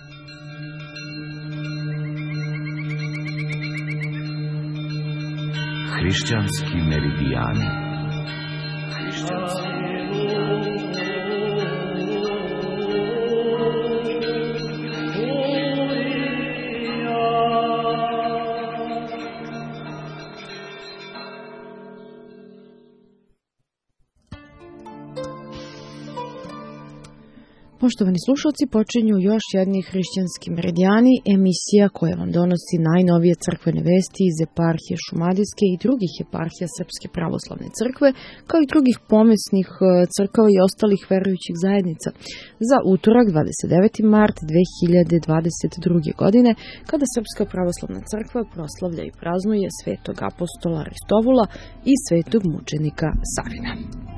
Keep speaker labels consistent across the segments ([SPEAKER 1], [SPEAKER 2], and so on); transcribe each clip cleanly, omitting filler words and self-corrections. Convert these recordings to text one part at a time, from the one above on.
[SPEAKER 1] Hrišćanski meridijani.
[SPEAKER 2] Poštovani slušalci, počinju još jedni hrišćanski meridijani, emisija koja vam donosi najnovije crkvene vesti iz eparhije Šumadijske i drugih eparhija Srpske pravoslavne crkve, kao i drugih pomesnih crkava i ostalih verujućih zajednica za utorak 29. mart 2022. godine, kada Srpska pravoslavna crkva proslavlja i praznuje svetog apostola Aristovula i svetog mučenika Savina.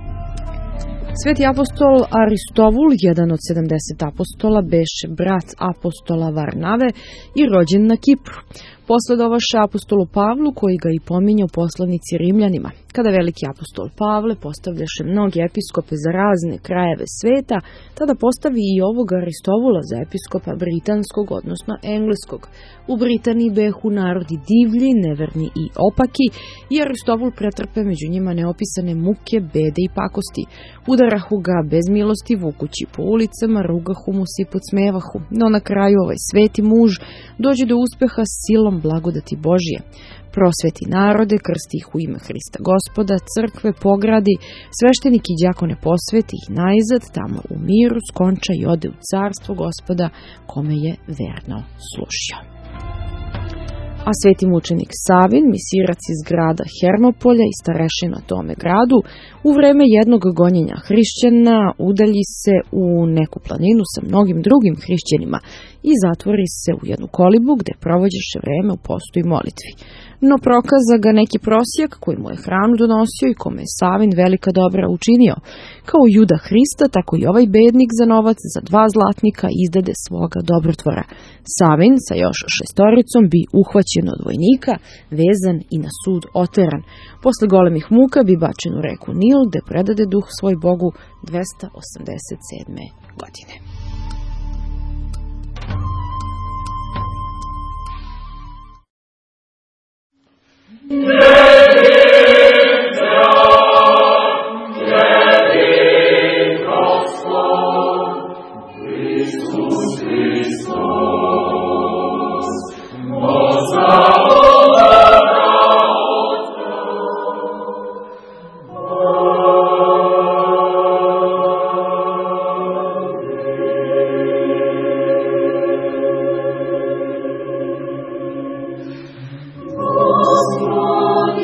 [SPEAKER 2] Sveti apostol Aristovul, jedan od 70 apostola, beše brat apostola Varnave i rođen na Kipru. Posledovaše apostolu Pavlu, koji ga i pominje u poslanici Rimljanima. Kada veliki apostol Pavle postavljaše mnoge episkope za razne krajeve sveta, tada postavi i ovog Aristovula za episkopa britanskog, odnosno engleskog. U Britaniji behu narodi divlji, neverni i opaki i Aristovul pretrpe među njima neopisane muke, bede i pakosti. Udarahu ga bez milosti, vukući po ulicama, rugahu mu se i podsmevahu. No na kraju ovaj sveti muž dođe do uspeha silom blagodati Božije. Prosveti narode, krsti ih u ime Hrista Gospoda, crkve pogradi, svešteniki i đakone posveti ih najzad, tamo u miru skonča i ode u carstvo Gospoda, kome je verno služio. A sveti mučenik Savin, misirac iz grada Hermopolja i starešina tome gradu, u vreme jednog gonjenja hrišćana udalji se u neku planinu sa mnogim drugim hrišćanima i zatvori se u jednu kolibu gde provođeše vreme u postu i molitvi. No prokaza ga neki prosjak koji mu je hranu donosio i kome je Savin velika dobra učinio. Kao Juda Hrista, tako i ovaj bednik za novac za 2 zlatnika izdade svoga dobrotvora. Savin sa još 6 bi uhvaćen od vojnika, vezan i na sud oteran. Posle golemih muka bi bačen u reku Nil, gde predade duh svoj Bogu 287. godine.
[SPEAKER 3] Господи,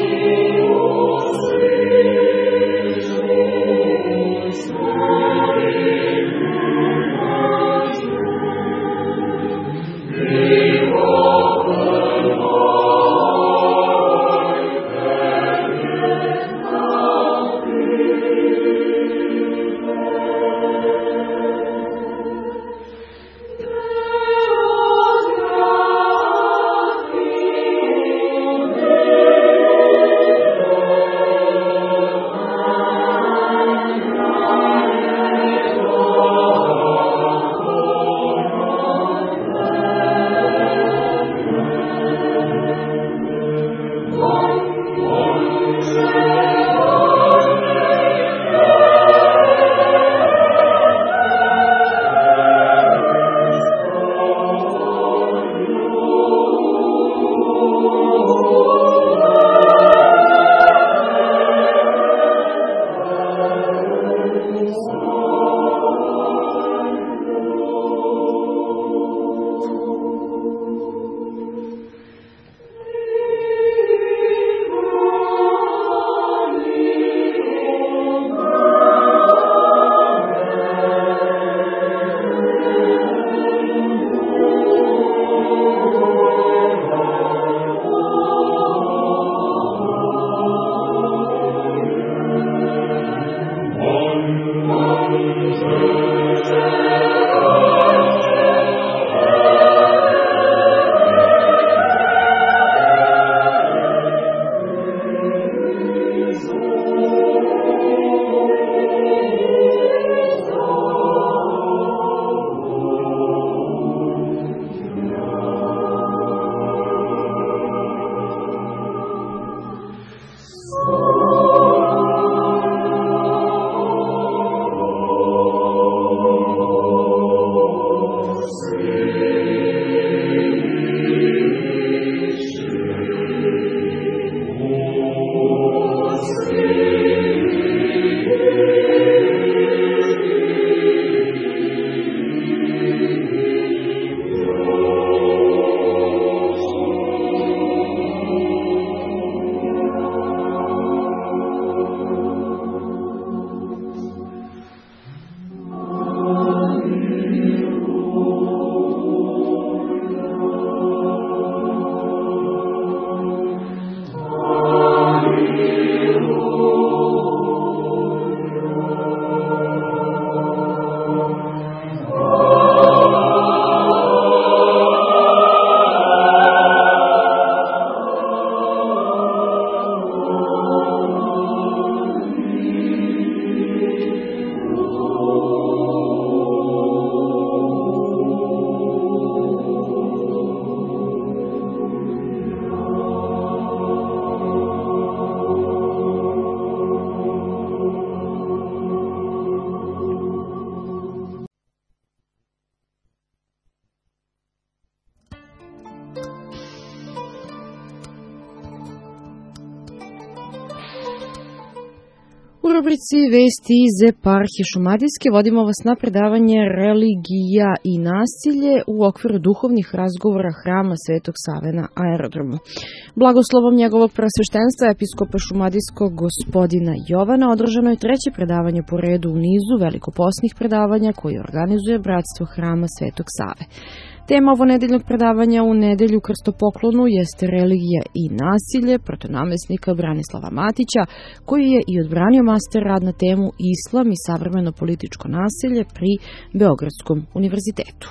[SPEAKER 2] U rubrici Vesti iz eparhije Šumadijske vodimo vas na predavanje Religija i nasilje u okviru duhovnih razgovora Hrama Svetog Save na aerodromu. Blagoslovom njegovog preosveštenstva episkopa Šumadijskog gospodina Jovana održano je treće predavanje po redu u nizu velikoposnih predavanja koje organizuje Bratstvo Hrama Svetog Save. Tema ovonedeljnog predavanja u nedelju krstopoklonu jeste religija i nasilje protonamestnika Branislava Matića, koji je i odbranio master rad na temu Islam i savremeno političko nasilje pri Beogradskom univerzitetu.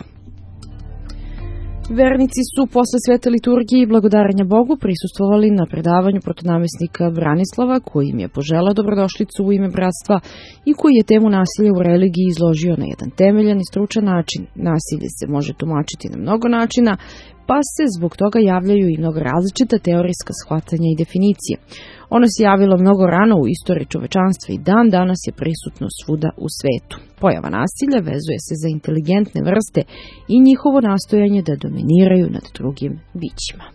[SPEAKER 2] Vernici su posle svete liturgije i blagodarenja Bogu prisustvovali na predavanju protonamestnika Branislava, koji im je poželao dobrodošlicu u ime bratstva i koji je temu nasilja u religiji izložio na jedan temeljan i stručan način. Nasilje se može tumačiti na mnogo načina, pa se zbog toga javljaju i mnogo različita teorijska shvatanja i definicije. Ono se javilo mnogo rano u istoriji čovečanstva i dan danas je prisutno svuda u svetu. Pojava nasilja vezuje se za inteligentne vrste i njihovo nastojanje da dominiraju nad drugim bićima.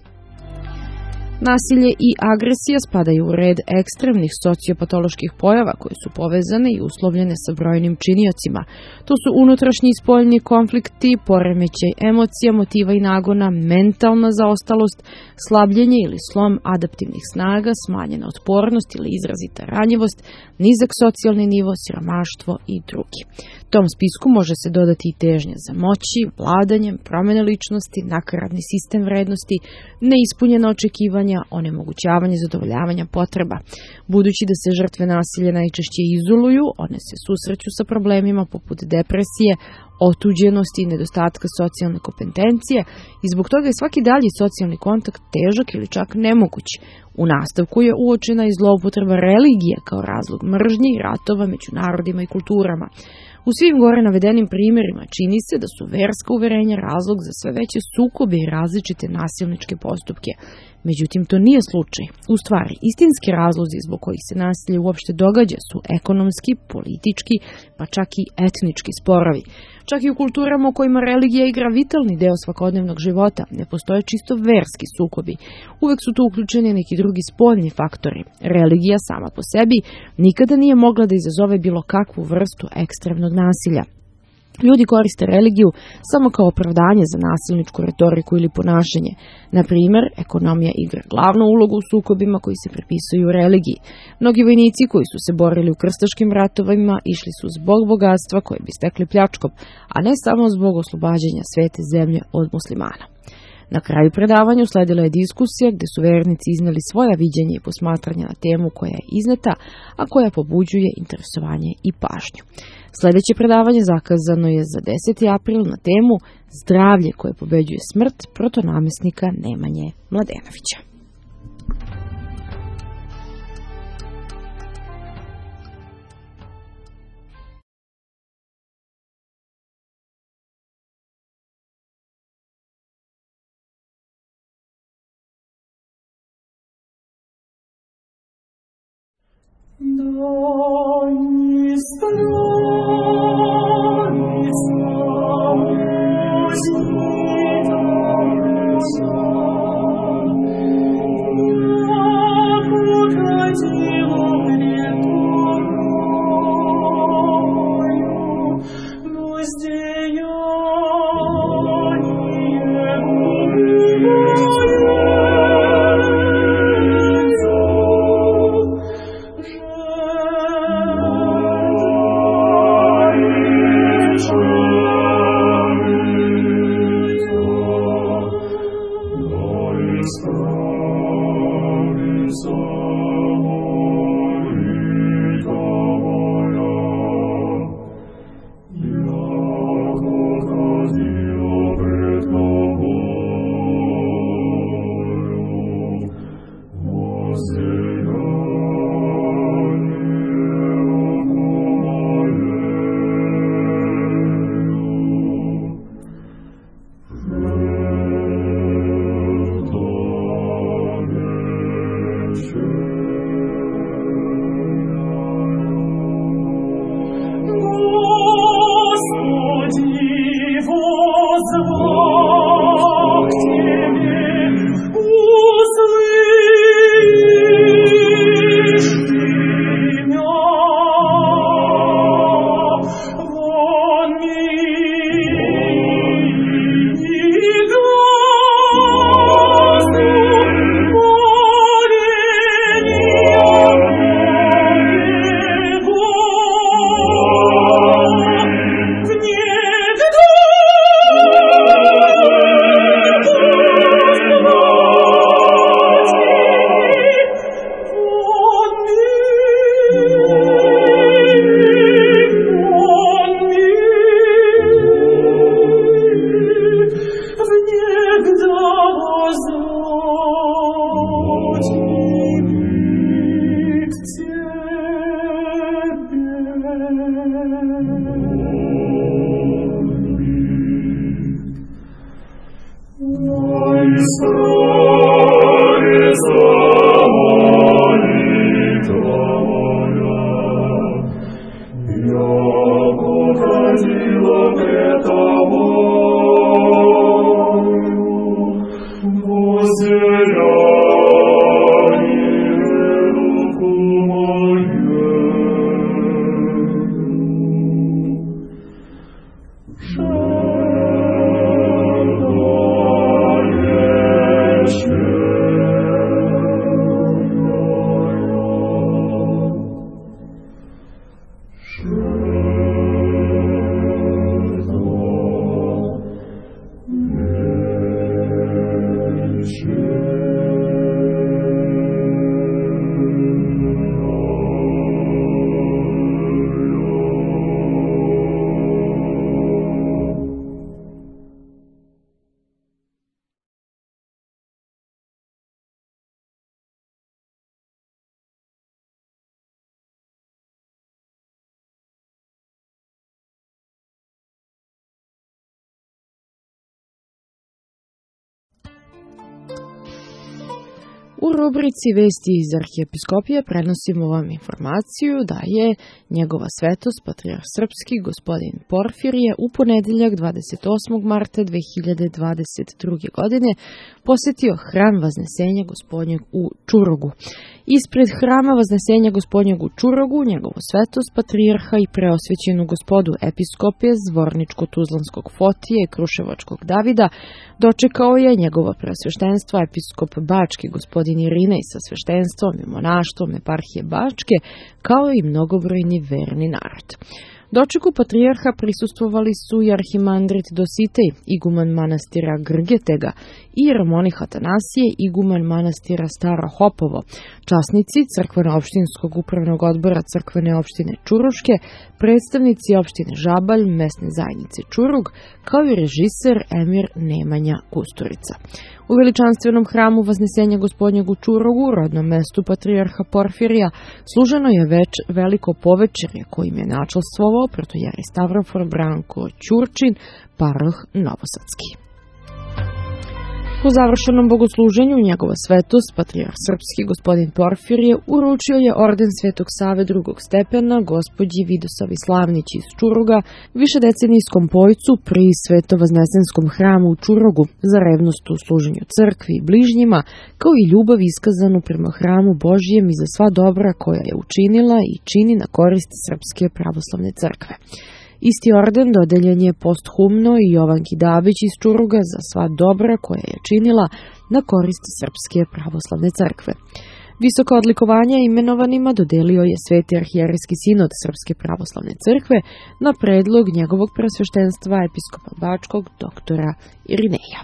[SPEAKER 2] Nasilje i agresija spadaju u red ekstremnih sociopatoloških pojava koje su povezane i uslovljene sa brojnim činiocima. To su unutrašnji i spoljni konflikti, poremećaj emocija, motiva i nagona, mentalna zaostalost, slabljenje ili slom adaptivnih snaga, smanjena otpornost ili izrazita ranjivost, nizak socijalni nivo, siromaštvo i drugi. Tom spisku može se dodati i težnja za moći, vladanjem, promjene ličnosti, nakaradni sistem vrednosti, neispunjena očekivanja, onemogućavanje zadovoljavanja potreba. Budući da se žrtve nasilja najčešće izoluju, one se susreću sa problemima poput depresije, otuđenosti i nedostatka socijalne kompetencije i zbog toga je svaki dalji socijalni kontakt težak ili čak nemoguć. U nastavku je uočena i zloupotreba religije kao razlog mržnje i ratova među narodima i kulturama. U svim gore navedenim primjerima čini se da su verska uverenja razlog za sve veće sukobe i različite nasilničke postupke. Međutim, to nije slučaj. U stvari, istinski razlozi zbog kojih se nasilje uopšte događa su ekonomski, politički, pa čak i etnički sporovi. Čak i u kulturama u kojima religija igra vitalni deo svakodnevnog života, ne postoje čisto verski sukobi. Uvek su tu uključeni neki drugi spoljni faktori. Religija sama po sebi nikada nije mogla da izazove bilo kakvu vrstu ekstremnog nasilja. Ljudi koriste religiju samo kao opravdanje za nasilničku retoriku ili ponašanje. Na primjer, ekonomija igra glavnu ulogu u sukobima koji se pripisuju religiji. Mnogi vojnici koji su se borili u krstaškim ratovima išli su zbog bogatstva koje bi stekli pljačkom, a ne samo zbog oslobađanja svete zemlje od muslimana. Na kraju predavanja usledila je diskusija gde su vernici izneli svoja viđenja i posmatranja na temu koja je izneta, a koja pobuđuje interesovanje i pažnju. Sljedeće predavanje zakazano je za 10. april na temu Zdravlje koje pobeđuje smrt protonamestnika Nemanje Mladenovića. U rubrici Vesti iz arhijepiskopije prenosimo vam informaciju da je njegova svetost, patrijarh srpski, gospodin Porfirije, u ponedeljak 28. marta 2022. godine posjetio hram Vaznesenja Gospodnjeg u Čurogu. Ispred hrama Vaznesenja Gospodnjeg u Čurogu, njegovu svetost, patrijarha i preosvećenu gospodu episkopije Zvorničko-Tuzlanskog Fotije i Kruševačkog Davida dočekao je njegovo preosveštenstvo episkop Bački gospodin Irinej sa sveštenstvom i monaštvom eparhije Bačke, kao i mnogobrojni verni narod. Dočeku patrijarha prisustvovali su i arhimandrit Dositej, iguman manastira Grgetega, i jeromonih Atanasije, iguman manastira Staro Hopovo, časnici crkveno-opštinskog upravnog odbora crkvene opštine Čuruške, predstavnici opštine Žabalj, mesne zajednice Čurug, kao i režiser emir Nemanja Kusturica. U veličanstvenom hramu Vaznesenja Gospodnjeg u Čurogu, rodnom mestu patrijarha Porfirija, služeno je veliko povečerje kojim je načelstvovao protojeri Stavrofor Branko Ćurčin, paroh Novosadski. Po završenom bogosluženju njegova svetost, patrijarh srpski gospodin Porfirije, uručio je orden Svetog Save drugog stepena gospođi Vidosavi Slavnić iz Čuruga, višedecenijskom pojcu pri Svetovaznesenskom hramu u Čurogu, za revnost u služenju crkvi i bližnjima, kao i ljubav iskazanu prema hramu Božijem i za sva dobra koja je učinila i čini na korist Srpske pravoslavne crkve. Isti orden dodeljen je posthumno i Jovanki Dabić iz Čuruga za sva dobra koja je činila na korist Srpske pravoslavne crkve. Visoka odlikovanja imenovanima dodelio je Sveti arhijerejski sinod Srpske pravoslavne crkve na predlog njegovog preosveštenstva episkopa Bačkog doktora Irineja.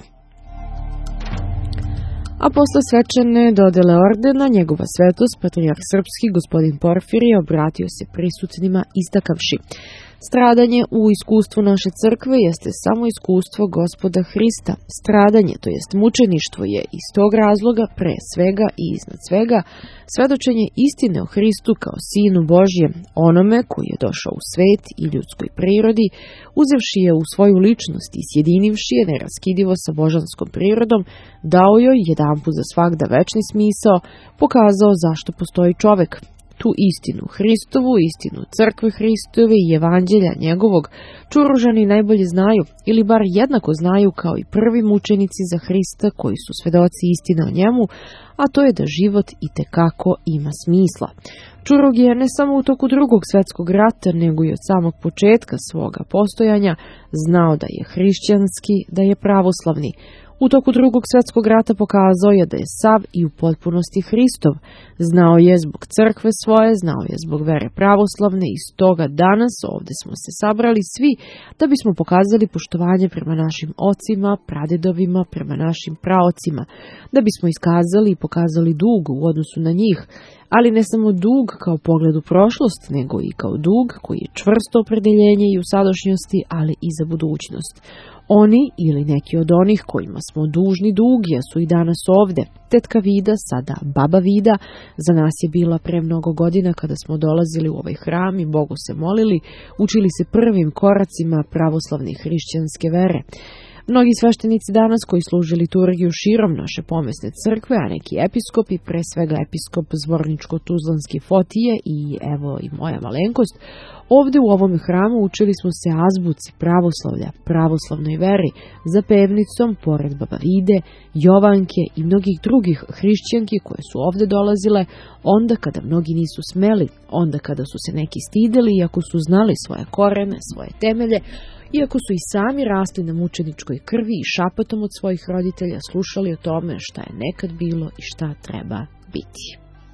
[SPEAKER 2] A posle svečane dodele ordena, njegova svetost, patrijarh srpski gospodin Porfirije, obratio se prisutnima istakavši: stradanje u iskustvu naše crkve jeste samo iskustvo Gospoda Hrista. Stradanje, to jest mučeništvo, je iz tog razloga pre svega i iznad svega svedočenje istine o Hristu kao Sinu Božjem, onome koji je došao u svet i ljudskoj prirodi, uzevši je u svoju ličnost i sjedinivši je neraskidivo sa božanskom prirodom, dao joj jedanput za svagda večni smisao, pokazao zašto postoji čovek. Tu istinu Hristovu, istinu crkve Hristove i evanđelja njegovog Čuružani najbolje znaju, ili bar jednako znaju kao i prvi mučenici za Hrista koji su svedoci istine o njemu, a to je da život itekako ima smisla. Čurug je ne samo u toku Drugog svjetskog rata, nego i od samog početka svoga postojanja znao da je hrišćanski, da je pravoslavni. U toku Drugog svjetskog rata pokazao je da je sav i u potpunosti Hristov. Znao je zbog crkve svoje, znao je zbog vere pravoslavne i stoga danas ovdje smo se sabrali svi da bismo pokazali poštovanje prema našim ocima, pradedovima, prema našim praocima, da bismo iskazali i pokazali dug u odnosu na njih, ali ne samo dug kao pogled u prošlost, nego i kao dug koji je čvrsto opredeljenje i u sadašnjosti, ali i za budućnost. Oni ili neki od onih kojima smo dužni dug jesu i danas ovde. Tetka Vida, sada baba Vida, za nas je bila pre mnogo godina kada smo dolazili u ovaj hram i Bogu se molili, učili se prvim koracima pravoslavne hrišćanske vere. Mnogi sveštenici danas koji služe liturgiju širom naše pomesne crkve, a neki episkopi, pre svega episkop Zvorničko-Tuzlanski Fotije i evo i moja malenkost, ovde u ovom hramu učili smo se azbuci pravoslavlja, pravoslavnoj veri, za pevnicom, pored baba Vide, Jovanke i mnogih drugih hrišćanki koje su ovde dolazile, onda kada mnogi nisu smeli, onda kada su se neki stideli, iako su znali svoje korene, svoje temelje, iako su i sami rasli na mučeničkoj krvi i šapatom od svojih roditelja slušali o tome šta je nekad bilo i šta treba biti.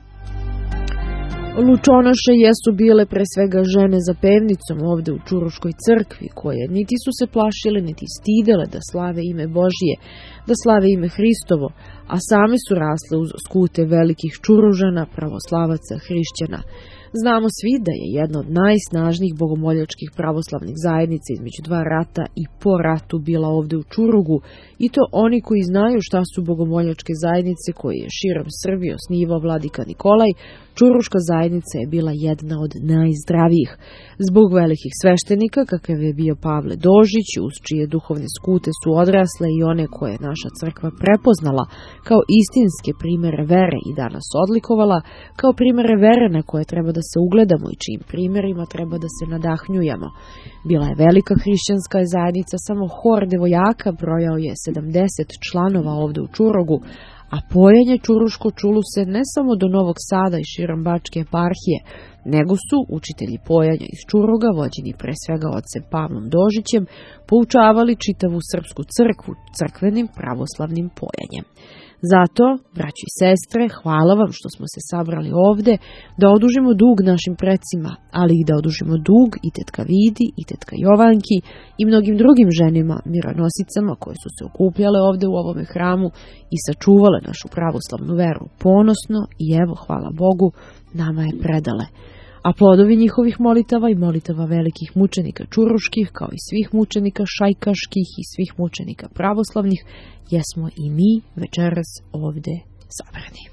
[SPEAKER 2] Lučonoše jesu bile pre svega žene za pevnicom ovde u Čuruškoj crkvi, koje niti su se plašile, niti stidele da slave ime Božije, da slave ime Hristovo, a same su rasle uz skute velikih Čuružana, pravoslavaca, hrišćana. Znamo svi da je jedna od najsnažnijih bogomoljačkih pravoslavnih zajednica između dva rata i po ratu bila ovde u Čurugu, i to oni koji znaju šta su bogomoljačke zajednice koje je širom Srbije osnivao vladika Nikolaj. Čuruška zajednica je bila jedna od najzdravijih. Zbog velikih sveštenika, kakav je bio Pavle Dožić, uz čije duhovne skute su odrasle i one koje je naša crkva prepoznala kao istinske primere vere i danas odlikovala, kao primere vere na koje treba da se ugledamo i čijim primerima treba da se nadahnjujemo. Bila je velika hrišćanska zajednica, samo hor devojaka brojao je 70 članova ovde u Čurogu, a pojenje čuruško čulo se ne samo do Novog Sada i širom Bačke eparhije, nego su učitelji pojanja iz Čuroga, vođeni pre svega ocem Pavlom Dožićem, poučavali čitavu srpsku crkvu crkvenim pravoslavnim pojanjem. Zato, braći i sestre, hvala vam što smo se sabrali ovde da odužimo dug našim precima, ali i da odužimo dug i tetka Vidi i tetka Jovanki i mnogim drugim ženima, mironosicama koje su se okupljale ovde u ovome hramu i sačuvale našu pravoslavnu veru ponosno i evo, hvala Bogu, nama je predale. A plodovi njihovih molitava i molitava velikih mučenika čuruških, kao i svih mučenika šajkaških i svih mučenika pravoslavnih, jesmo i mi večeras ovde sabrani.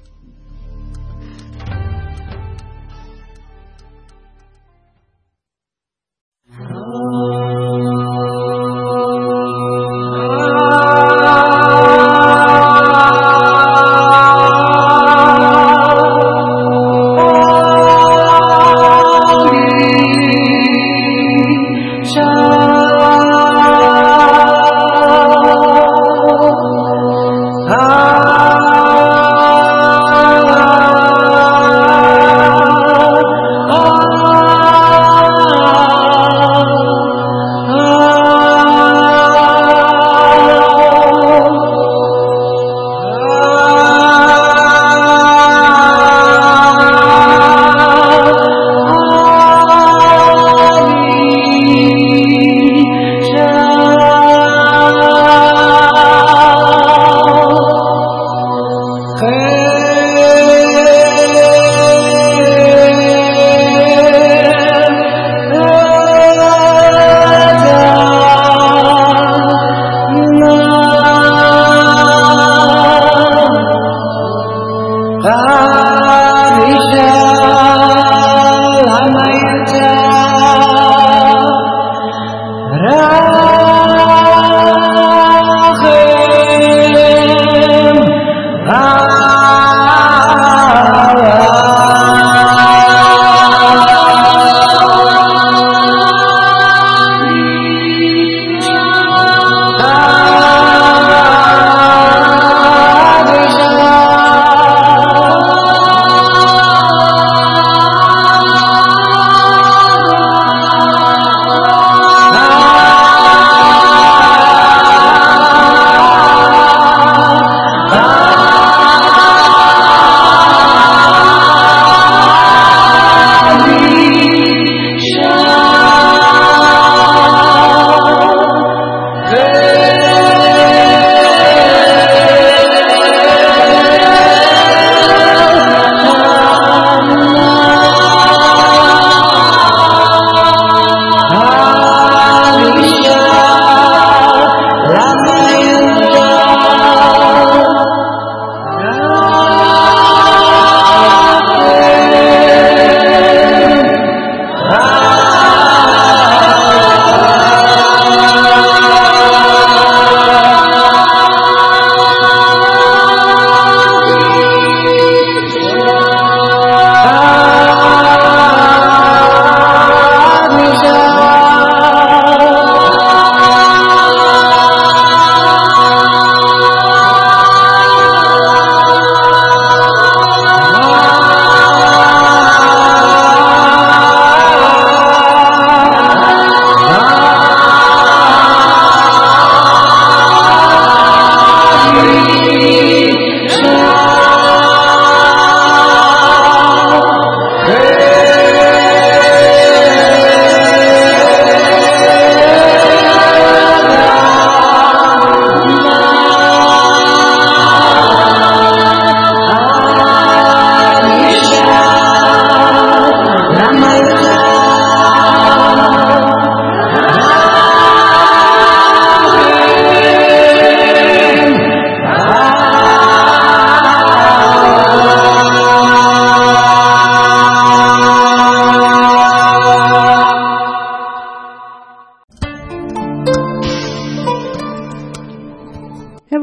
[SPEAKER 3] Ah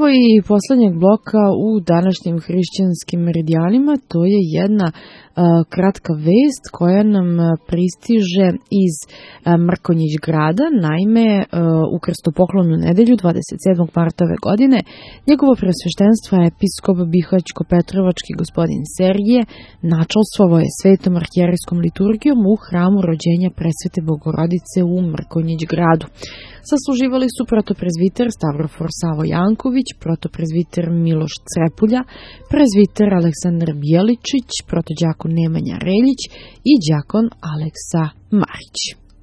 [SPEAKER 2] Evo i poslednjeg bloka u današnjim hrišćanskim meridijanima. To je jedna kratka vest koja nam pristiže iz Mrkonjić grada. Naime, u krstopoklonu nedelju 27. marta ove godine njegovo presveštenstvo je episkop Bihaćko-Petrovački gospodin Sergije načalstvovao je svetom arhijerejskom liturgijom u hramu rođenja presvete Bogorodice u Mrkonjić gradu. Sasluživali su protoprezviter Stavrofor Savo Janković, protoprezviter Miloš Crepulja, prezviter Aleksandar Bijeličić, protođakon Nemanja Reljić i đakon Aleksa Marić.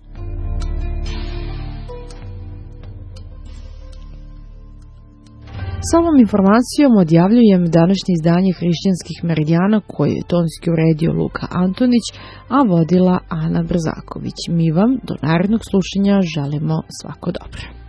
[SPEAKER 2] Sa ovom informacijom odjavljujem današnje izdanje hrišćanskih meridijana koje je tonski uredio Luka Antonić, a vodila Ana Brzaković. Mi vam do narednog slušanja želimo svako dobro.